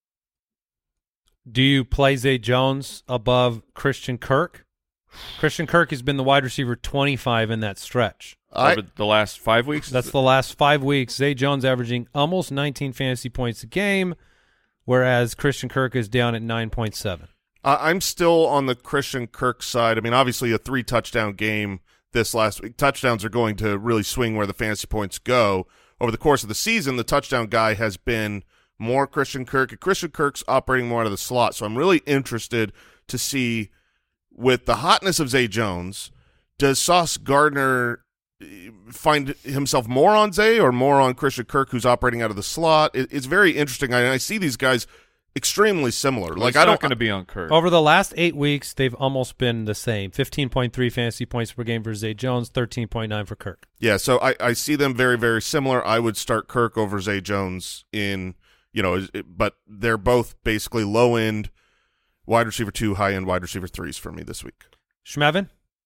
Do you play Zay Jones above Christian Kirk? Christian Kirk has been the wide receiver 25 in that stretch.
Over the last 5 weeks?
That's the last 5 weeks. Zay Jones averaging almost 19 fantasy points a game, whereas Christian Kirk is down at 9.7.
I'm still on the Christian Kirk side. I mean, obviously a 3-touchdown game this last week. Touchdowns are going to really swing where the fantasy points go. Over the course of the season, the touchdown guy has been more Christian Kirk. Christian Kirk's operating more out of the slot, so I'm really interested to see with the hotness of Zay Jones, does Sauce Gardner find himself more on Zay or more on Christian Kirk, who's operating out of the slot? It's very interesting. I see these guys extremely similar.
Like, I don't going to be on Kirk.
Over the last 8 weeks, they've almost been the same. 15.3 fantasy points per game for Zay Jones, 13.9 for Kirk.
Yeah, so I see them very, very similar. I would start Kirk over Zay Jones but they're both basically low-end wide receiver 2, high-end wide receiver 3s for me this week.
Schmevin?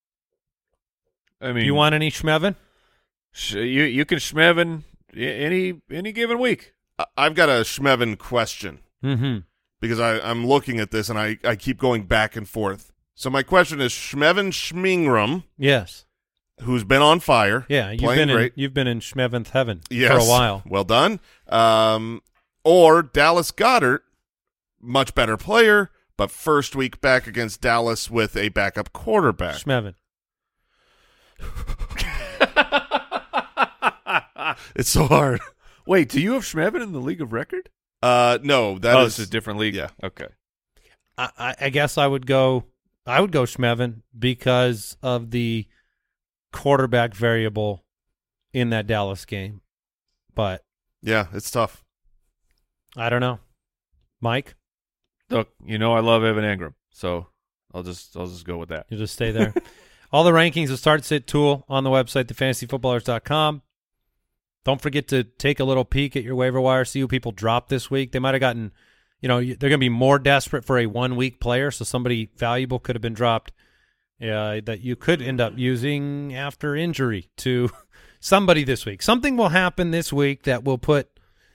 I mean,
do you want any Schmevin?
You can Schmevin any given week.
I've got a Schmevin question.
Mm-hmm.
Because I'm looking at this and I keep going back and forth. So my question is Schmevin Schmingram.
Yes.
Who's been on fire.
Yeah, you've been in Schmevin's heaven for a while.
Well done. Or Dallas Goedert, much better player, but first week back against Dallas with a backup quarterback.
Schmevin.
It's so hard.
Wait, do you have Schmevin in the league of record?
No,
it's a different league.
Yeah.
Okay.
I guess I would go Schmevin because of the quarterback variable in that Dallas game. But
yeah, it's tough.
I don't know. Mike?
Look, I love Evan Engram, so I'll just go with that.
You just stay there. All the rankings of Start Sit Tool on the website, thefantasyfootballers.com. Don't forget to take a little peek at your waiver wire, see who people dropped this week. They might have gotten, they're going to be more desperate for a 1-week player, so somebody valuable could have been dropped that you could end up using after injury to somebody this week. Something will happen this week that will put,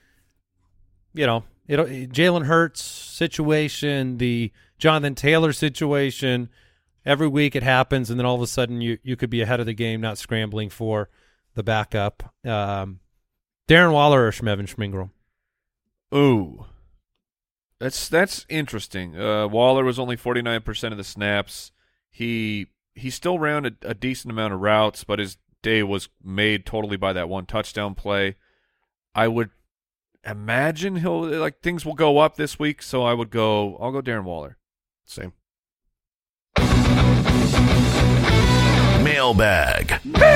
Jalen Hurts situation, the Jonathan Taylor situation. Every week it happens, and then all of a sudden you could be ahead of the game, not scrambling for the backup. Darren Waller or Schmevin Schmingram?
Ooh, that's interesting. Waller was only 49% of the snaps. He still ran a decent amount of routes, but his day was made totally by that one touchdown play. I would imagine things will go up this week, so I'll go Darren Waller.
Same.
Mailbag.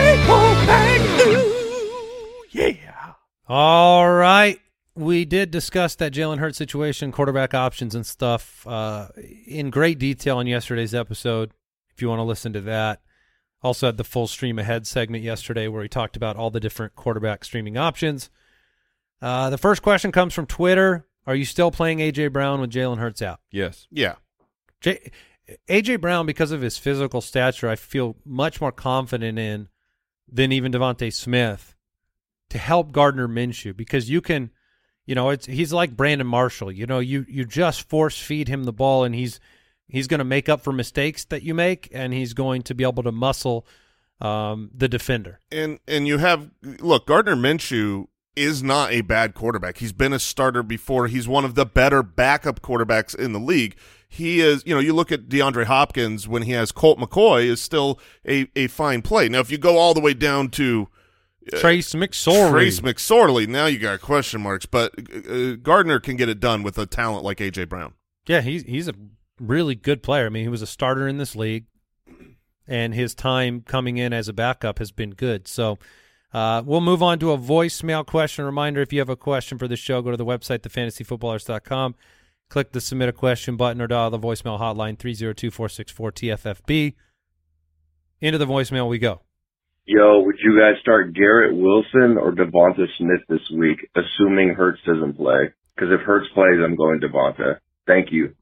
Ooh, yeah.
All right. We did discuss that Jalen Hurts situation, quarterback options and stuff in great detail in yesterday's episode, if you want to listen to that. Also had the full stream ahead segment yesterday where we talked about all the different quarterback streaming options. The first question comes from Twitter. Are you still playing A.J. Brown with Jalen Hurts out?
Yes.
Yeah.
A.J. Brown, because of his physical stature, I feel much more confident in than even Devontae Smith to help Gardner Minshew, because you can, he's like Brandon Marshall. You just force feed him the ball, and he's going to make up for mistakes that you make, and he's going to be able to muscle the defender.
And Gardner Minshew is not a bad quarterback. He's been a starter before. He's one of the better backup quarterbacks in the league. He is, you look at DeAndre Hopkins when he has Colt McCoy is still a fine play. Now, if you go all the way down to
Trace McSorley,
now you got question marks. But Gardner can get it done with a talent like A.J. Brown.
Yeah, he's a really good player. I mean, he was a starter in this league, and his time coming in as a backup has been good. So we'll move on to a voicemail question. Reminder, if you have a question for the show, go to the website, thefantasyfootballers.com. Click the Submit a Question button or dial the voicemail hotline 302-464-TFFB. Into the voicemail we go.
Yo, would you guys start Garrett Wilson or Devonta Smith this week, assuming Hurts doesn't play? Because if Hurts plays, I'm going Devonta. Thank you.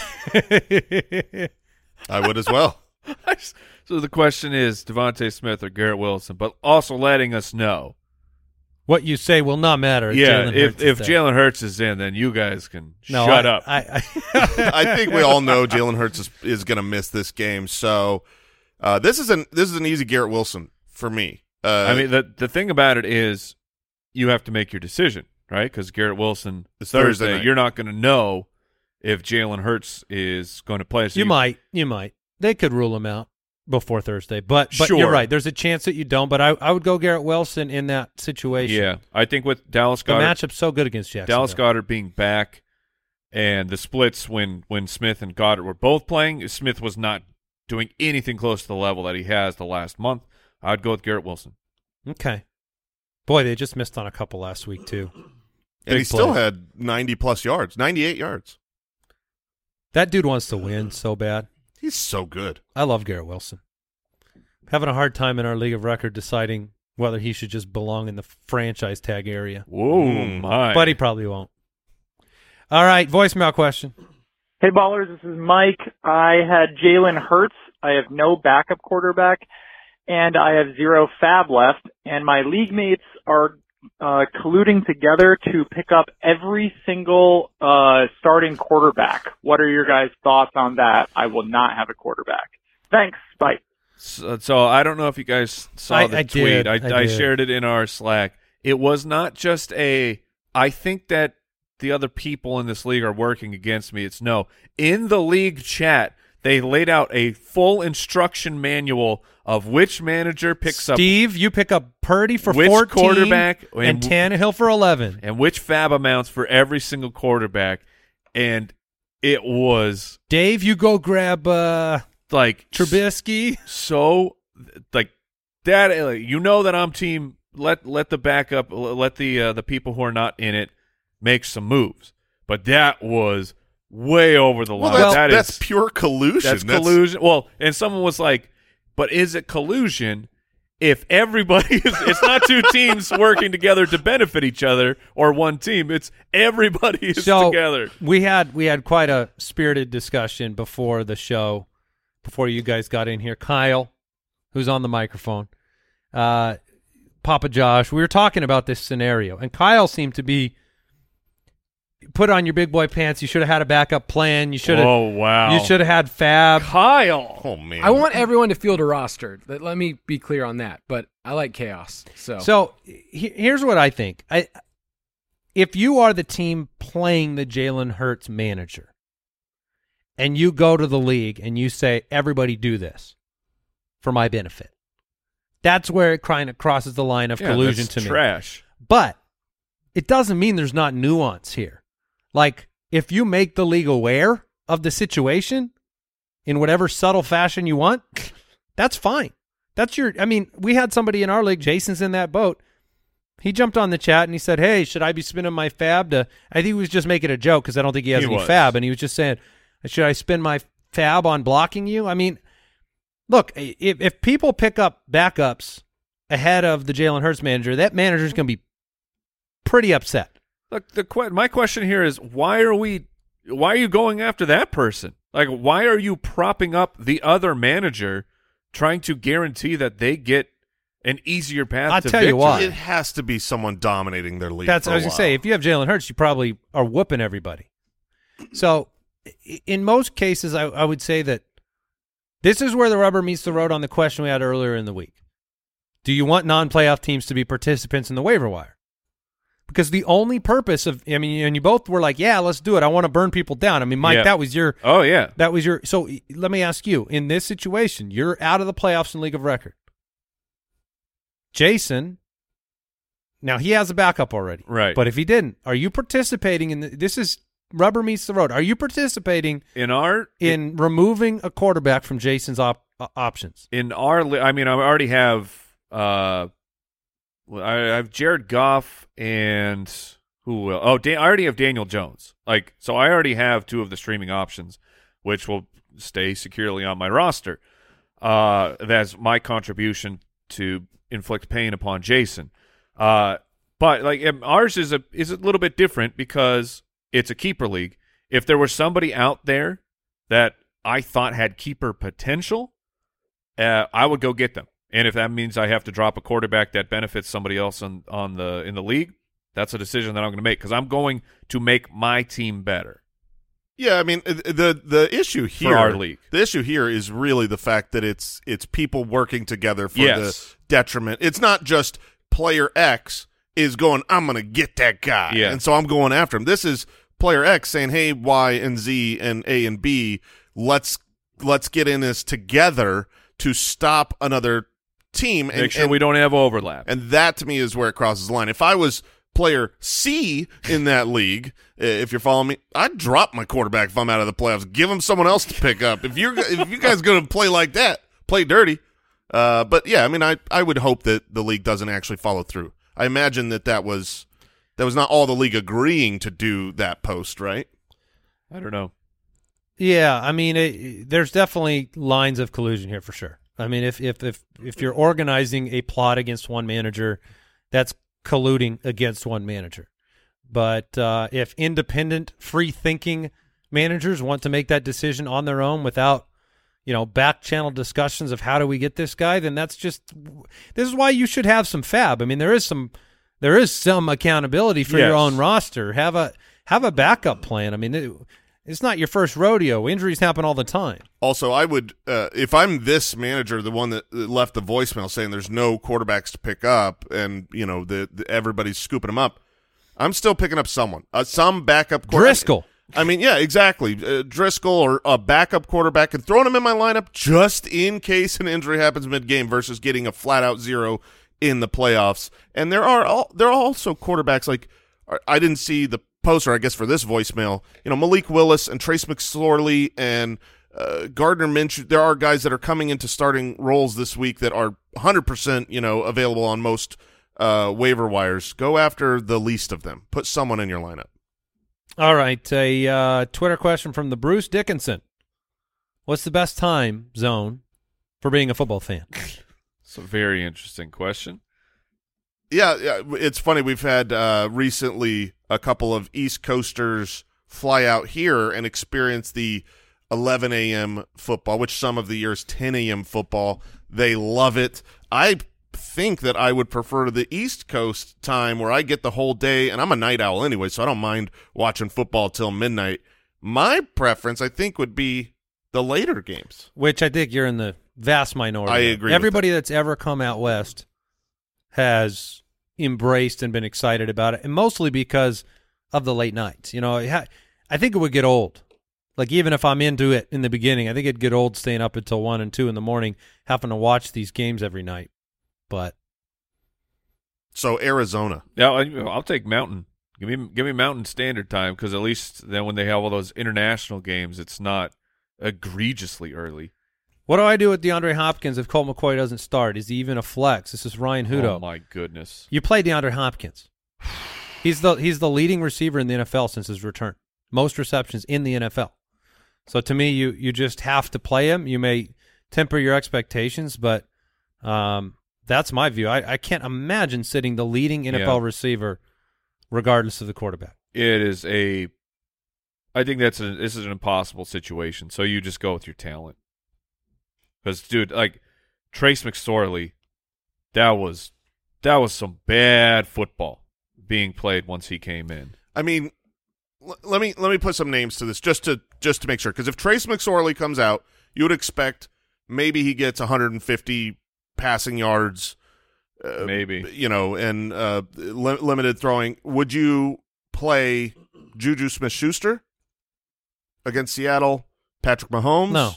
I would as well.
So the question is Devontae Smith or Garrett Wilson, but also letting us know.
What you say will not matter.
Yeah, if Jalen Hurts is in, then you guys can shut up.
I think we all know Jalen Hurts is going to miss this game. So this is an easy Garrett Wilson for me.
I mean, the thing about it is you have to make your decision, right? Because Garrett Wilson is Thursday night. You're not going to know if Jalen Hurts is going to play. So
you might. They could rule him out before Thursday, but
sure.
You're right. There's a chance that you don't, but I would go Garrett Wilson in that situation.
Yeah, I think with Dallas Goedert,
the matchup's so good against Jacksonville.
Dallas Goedert being back and the splits when Smith and Goddard were both playing, Smith was not doing anything close to the level that he has the last month, I'd go with Garrett Wilson.
Okay. Boy, they just missed on a couple last week, too.
And he still had 90-plus yards, 98 yards.
That dude wants to win so bad.
He's so good.
I love Garrett Wilson. Having a hard time in our league of record deciding whether he should just belong in the franchise tag area.
Whoa, my.
But he probably won't. All right, voicemail question.
Hey, Ballers, this is Mike. I had Jalen Hurts. I have no backup quarterback, and I have 0 fab left, and my league mates are colluding together to pick up every single starting quarterback. What are your guys' thoughts on that? I will not have a quarterback. Thanks. Bye.
So I don't know if you guys saw the tweet. I
did.
shared it in our Slack. It was not just I think that the other people in this league are working against me. It's no. In the league chat, they laid out a full instruction manual of which manager picks up.
Steve, you pick up Purdy for
which
14
quarterback
and Tannehill for 11.
And which fab amounts for every single quarterback. And it was...
Dave, you go grab
like
Trubisky.
So, like, that, you know that I'm team... Let the backup, let the people who are not in it make some moves. But that was way over the line.
Well, that's pure collusion.
That's collusion. Well, and someone was like, but is it collusion if everybody is – it's not two teams working together to benefit each other or one team. It's everybody is together.
We had quite a spirited discussion before the show, before you guys got in here. Kyle, who's on the microphone, Papa Josh, we were talking about this scenario, and Kyle seemed to be put on your big boy pants. You should have had a backup plan. You should have.
Oh wow!
You should have had fab.
Kyle.
Oh man!
I want everyone to field a roster. Let me be clear on that. But I like chaos. So
here's what I think. If you are the team playing the Jalen Hurts manager, and you go to the league and you say, "Everybody do this for my benefit," that's where it kind of crosses the line of collusion to me.
Trash.
But it doesn't mean there's not nuance here. Like, if you make the league aware of the situation in whatever subtle fashion you want, that's fine. We had somebody in our league, Jason's in that boat. He jumped on the chat and he said, hey, should I be spending my fab to, I think he was just making a joke because I don't think he has any fab. And he was just saying, should I spend my fab on blocking you? I mean, look, if people pick up backups ahead of the Jalen Hurts manager, that manager's going to be pretty upset.
Look, my question here is, why are you going after that person? Like, why are you propping up the other manager, trying to guarantee that they get an easier path
I'll
to
tell
victory?
you why.
It has to be someone dominating their league.
That's what I was going to say. If you have Jalen Hurts, you probably are whooping everybody. So, in most cases, I would say that this is where the rubber meets the road on the question we had earlier in the week. Do you want non-playoff teams to be participants in the waiver wire? Because the only purpose of, and you both were like, yeah, let's do it. I want to burn people down. I mean, Mike, that was your.
Oh, yeah.
That was your. So let me ask you, in this situation, you're out of the playoffs in League of Record. Jason, now he has a backup already.
Right.
But if he didn't, are you participating in this is rubber meets the road. Are you participating in removing a quarterback from Jason's options?
In our, I already have. I have Jared Goff and who will? I already have Daniel Jones. So I already have two of the streaming options, which will stay securely on my roster. That's my contribution to inflict pain upon Jason. But ours is a little bit different because it's a keeper league. If there was somebody out there that I thought had keeper potential, I would go get them. And if that means I have to drop a quarterback that benefits somebody else in the league, that's a decision that I'm going to make because I'm going to make my team better.
Yeah, I mean the issue here
for our league.
The issue here is really the fact that it's people working together for the detriment. It's not just player X is going, I'm going to get that guy, and so I'm going after him. This is player X saying, hey, Y and Z and A and B, let's get in this together to stop another team.
Make sure we don't have overlap.
And that, to me, is where it crosses the line. If I was player C in that league, if you're following me, I'd drop my quarterback if I'm out of the playoffs. Give him someone else to pick up. If you guys going to play like that, play dirty. But yeah, I mean, I would hope that the league doesn't actually follow through. I imagine that was not all the league agreeing to do that post, right?
I don't know.
Yeah, I mean, there's definitely lines of collusion here for sure. I mean, if you're organizing a plot against one manager, that's colluding against one manager. But if independent, free-thinking managers want to make that decision on their own without, back-channel discussions of how do we get this guy, then this is why you should have some fab. I mean, there is some accountability for your own roster. Have a backup plan. I mean, it's not your first rodeo. Injuries happen all the time.
Also, I would, if I'm this manager, the one that left the voicemail saying there's no quarterbacks to pick up and, everybody's scooping them up, I'm still picking up someone, some backup quarterback.
Driscoll.
I mean, yeah, exactly. Driscoll or a backup quarterback and throwing him in my lineup just in case an injury happens mid-game versus getting a flat-out zero in the playoffs. And there are also quarterbacks like I didn't see the poster, I guess, for this voicemail. Malik Willis and Trace McSorley and Gardner Minshew. There are guys that are coming into starting roles this week that are 100%, available on most waiver wires. Go after the least of them. Put someone in your lineup.
All right, a Twitter question from the Bruce Dickinson. What's the best time zone for being a football fan?
It's a very interesting question.
Yeah, it's funny. We've had recently a couple of East Coasters fly out here and experience the 11 a.m. football, which some of the years 10 a.m. football. They love it. I think that I would prefer the East Coast time where I get the whole day, and I'm a night owl anyway, so I don't mind watching football till midnight. My preference, I think, would be the later games.
Which I think you're in the vast minority.
I agree.
Everybody that's ever come out west has embraced and been excited about it, and mostly because of the late nights. I think it would get old. Like, even if I'm into it in the beginning, I think it'd get old staying up until 1 and 2 in the morning, having to watch these games every night. But
so Arizona.
Yeah, I'll take Mountain. Give me Mountain Standard Time, because at least then when they have all those international games, it's not egregiously early.
What do I do with DeAndre Hopkins if Colt McCoy doesn't start? Is he even a flex? This is Ryan Hutto.
Oh my goodness!
You play DeAndre Hopkins. He's the leading receiver in the NFL since his return. Most receptions in the NFL. So to me, you just have to play him. You may temper your expectations, but that's my view. I can't imagine sitting the leading NFL receiver regardless of the quarterback.
It is I think this is an impossible situation. So you just go with your talent. Because, dude, like Trace McSorley, that was some bad football being played once he came in.
I mean, let me put some names to this just to make sure. Because if Trace McSorley comes out, you would expect maybe he gets 150 passing yards,
maybe,
and limited throwing. Would you play Juju Smith-Schuster against Seattle? Patrick Mahomes?
No.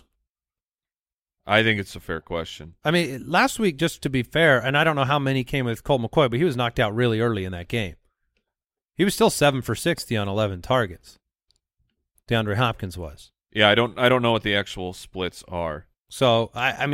I think it's a fair question.
I mean, last week, just to be fair, and I don't know how many came with Colt McCoy, but he was knocked out really early in that game. He was still 7 for 60 on 11 targets. DeAndre Hopkins was.
Yeah, I don't know what the actual splits are.
So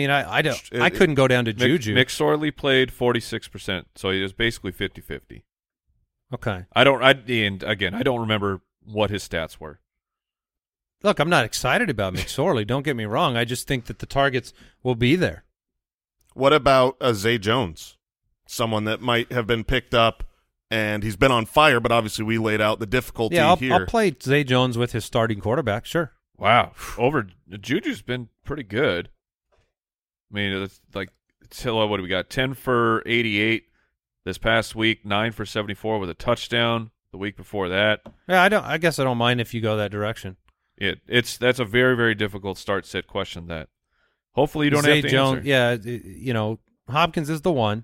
I couldn't go down to Juju.
McSorley played 46%, so he was basically 50-50.
Okay.
I don't remember what his stats were.
Look, I'm not excited about McSorley. Don't get me wrong. I just think that the targets will be there.
What about Zay Jones? Someone that might have been picked up, and he's been on fire, but obviously we laid out the difficulty here.
I'll play Zay Jones with his starting quarterback, sure.
Wow. Juju's been pretty good. I mean, it's like, what do we got? 10 for 88 this past week, 9 for 74 with a touchdown the week before that.
Yeah, I guess I don't mind if you go that direction.
That's a very, very difficult start-sit question that hopefully you don't
Zay
have to
Jones,
answer.
Yeah, Hopkins is the 1.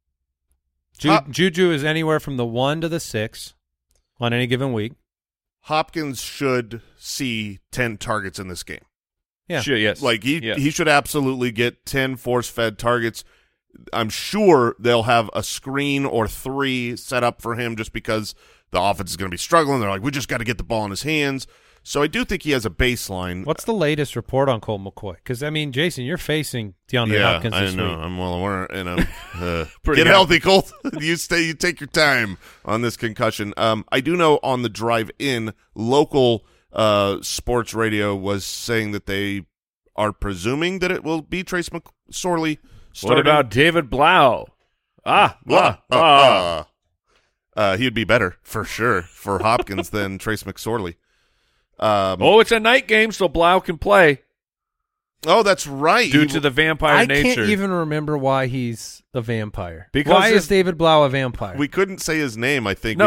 Juju is anywhere from the 1 to the 6 on any given week.
Hopkins should see 10 targets in this game.
Yeah.
Sure, yes.
Like he should absolutely get 10 force-fed targets. I'm sure they'll have a screen or 3 set up for him just because the offense is going to be struggling. They're like, we just got to get the ball in his hands. So I do think he has a baseline.
What's the latest report on Colt McCoy? Because, I mean, Jason, you're facing DeAndre Hopkins this week.
I know. I'm well aware. And I'm get healthy, Colt. You take your time on this concussion. I do know on the drive in, local sports radio was saying that they are presuming that it will be Trace McSorley starting.
What about David Blau?
He would be better, for sure, for Hopkins than Trace McSorley.
It's a night game, so Blau can play.
Oh, that's right.
Due to the vampire nature.
I can't even remember why he's a vampire.
Because
why is David Blau a vampire?
We couldn't say his name, I think.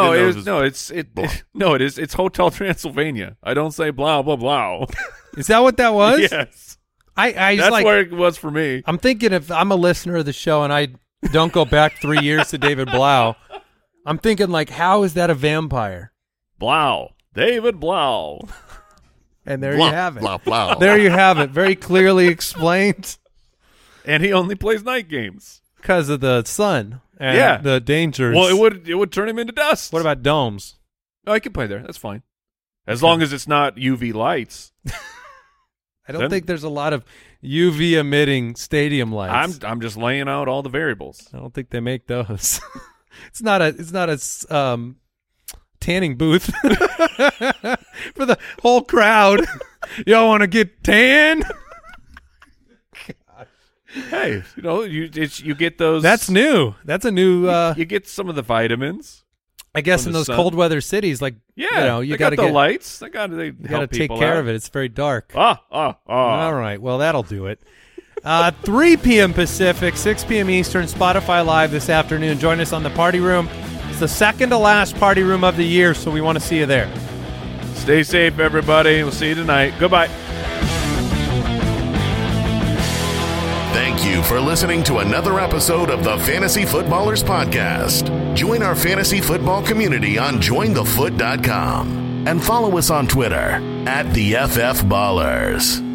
It's Hotel Transylvania. I don't say blah, blah, blah.
Is that what that was?
Yes.
That's
where it was for me.
I'm thinking if I'm a listener of the show and I don't go back 3 years to David Blau, I'm thinking, like, how is that a vampire?
Blau. David Blau.
And there you have it.
Blah, blah.
There you have it. Very clearly explained.
And he only plays night games.
Because of the sun and the dangers.
Well, it would turn him into dust.
What about domes?
Oh, I can play there. That's fine. As long as it's not UV lights.
I don't think there's a lot of UV emitting stadium lights.
I'm just laying out all the variables.
I don't think they make those. It's not a tanning booth for the whole crowd. Y'all want to get tan?
Hey, you get those.
That's new. That's a new.
You get some of the vitamins.
I guess in those cold weather cities, like you got to
get the lights. They got to
take care of it. It's very dark.
All
right. Well, that'll do it. 3 p.m. Pacific, 6 p.m. Eastern, Spotify Live this afternoon. Join us on the Party Room. It's the second to last Party Room of the year, so we want to see you there.
Stay safe, everybody. We'll see you tonight. Goodbye.
Thank you for listening to another episode of the Fantasy Footballers Podcast. Join our fantasy football community on jointhefoot.com and follow us on Twitter @TheFFBallers.